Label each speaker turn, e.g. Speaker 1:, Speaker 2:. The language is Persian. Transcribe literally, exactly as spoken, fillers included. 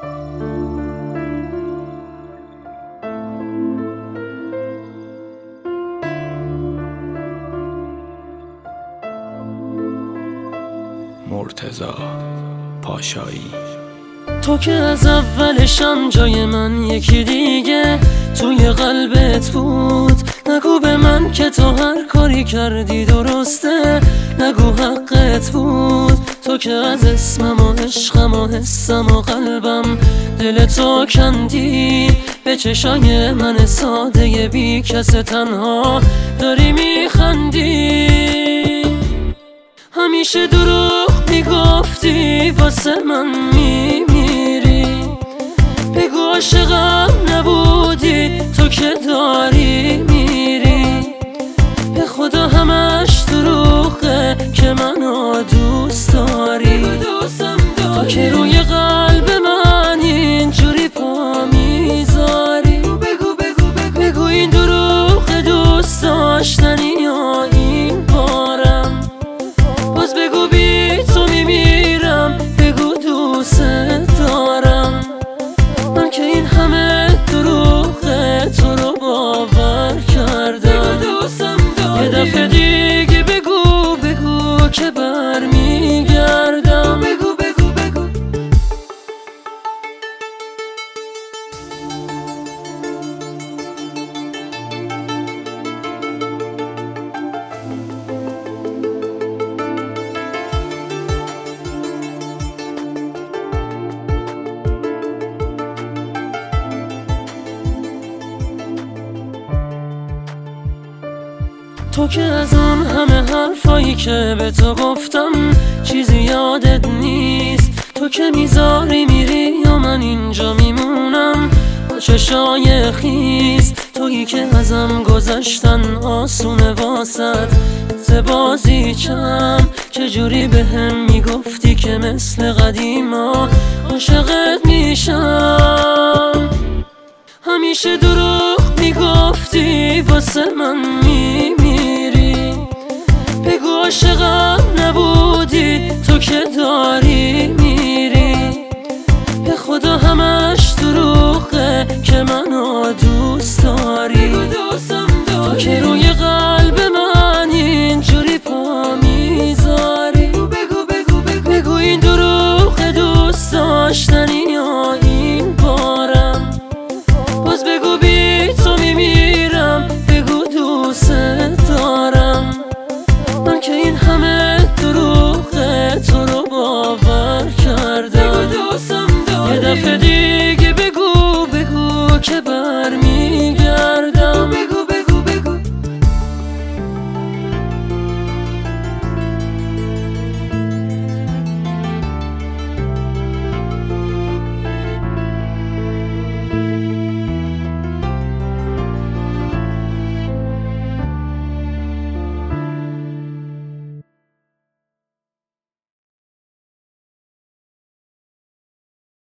Speaker 1: مرتضی پاشایی.
Speaker 2: تو که از اولشم جای من یکی دیگه توی قلبت بود. نگو به من که تو هر کاری کردی درسته، نگو حقت بود. تو که از اسمم و عشقم و حسم و قلبم دل تو کندی. به چشای من ساده بی کس تنها داری میخندی. همیشه دروغ میگفتی واسه من میمیری. بگو عاشقم نبودی تو که داری میری. به خدا همش دروغه که منو دوست داری. تو که روی قلب من اینجوری پا میذاری. بگو این دروغ دوست داشتنی یا این بارم. باز بگو بی تو میمیرم. بگو دوست دارم. من که این همه دروغه تو رو باور کردم. یه دفعه دیگه بگو بگو که برمیگردم. بگو بگو بگو تو که از اون همه حرفایی که به تو گفتم چیزی یادت نیست. تو که میذاری میری یا من اینجا میمونم با چشای خیس. تویی که ازم گذشتن آسونه واسد زبازی چم. چجوری به هم میگفتی که مثل قدیما عاشقت میشم. همیشه دروغ میگفتی واسه من میمیری. بگو عاشقم نبود